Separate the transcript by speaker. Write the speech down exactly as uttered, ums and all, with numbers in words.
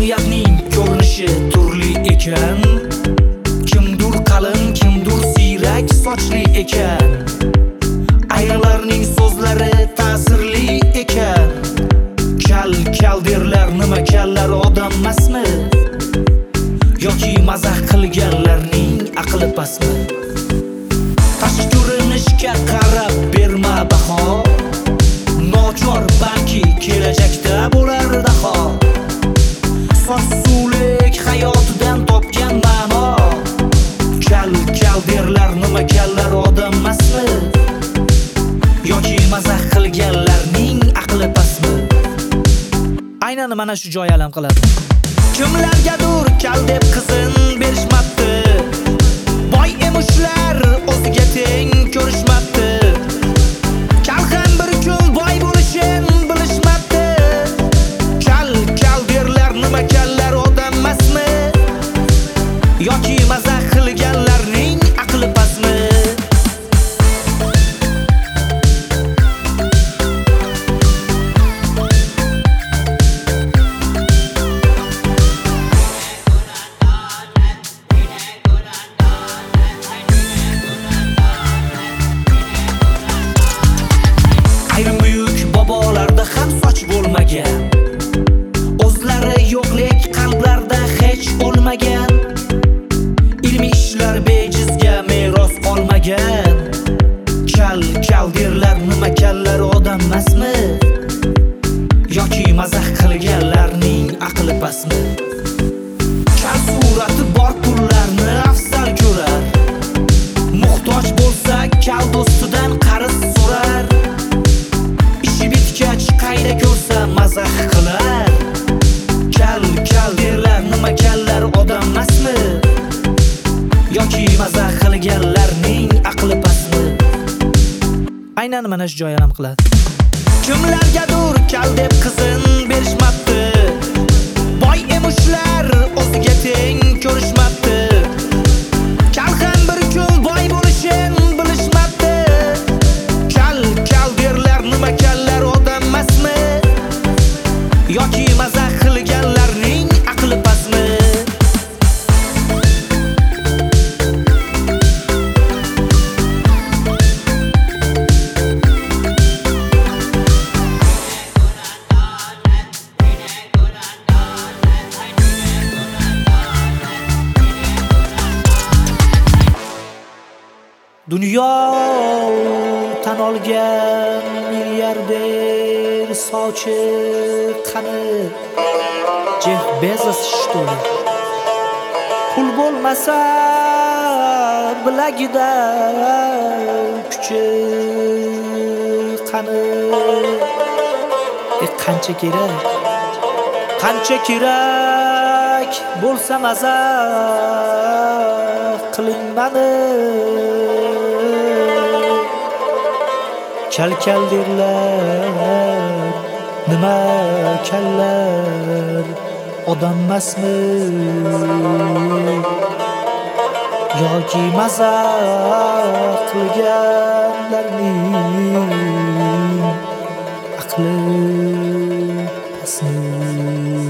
Speaker 1: insoniyatning ko'rinishi turli ekan. Kimdur qalin, kimdur siyrak sochli ekan. Ayollarning so'zlari ta'sirli ekan. Kal kal derlar, nima kallar odam emasmi? Yoki mazah qilganlarning aqli pasmi? Tashqi ko'rinishga qarab berma baho. Nochor balki kelajakda bo'lar daho. Soch suvlik hayotidan topgan ma'no. Kal kal derlar, nima kallar odam emasmi? Yoki mazah qilganlarning aqli pasmi? Aynan mana shu joy alam qiladi. Kimlargadur kal deb qizin berishmabdi. Boy emushlar o'ziga teng ko'rishmabdi. Kal ham bir kun boy bo'lishini bilishmabdi. Kal kal derlar, nima kallar odam emasmi? Yoki mazah qilganlarning aqli pasmi? Ayrim buyuk bobolarda ham soch bo'lmagan. O'zlari yo'qlik qalblarda hech bo'lmagan. Ilmiy ishlar bejizga meros qolmagan. Kal kal derlar, nima kallar odam emasmi? Yoki mazah qilganlarning aqli pasmi? Kal surati bor pullarni afzal ko'rar. Muhtoj bo'lsa kal do'stidan qarz so'rar. Ishi bitgach qayda ko'rsa mazah qilar. Kal kal derlar, nima kallar odam emasmi? Yoki mazah qilganlarning aqli pasmi? Aynan mana shu joy alam qiladi. Kimlargadur kal deb qizin berishmabdi. Boy emushlar o'ziga teng ko'rishmabdi. Kal ham bir kun boy bo'lishini bilishmabdi. Kal kal derlar, nima kallar odam emasmi? Yoki mazah qilganlarning aqli pasmi? Dunyo tan olgan milliarder sochi qani? Jeff Bezos shtoli. Pul bo'lmasa bilagida kuchi qani? E qancha kerak? Qancha kerak bo'lsa mazah qiling mani. Kal kal derlar, nima kallar odam emasmi? Yoki mazah qilganlarning aqli pasmi?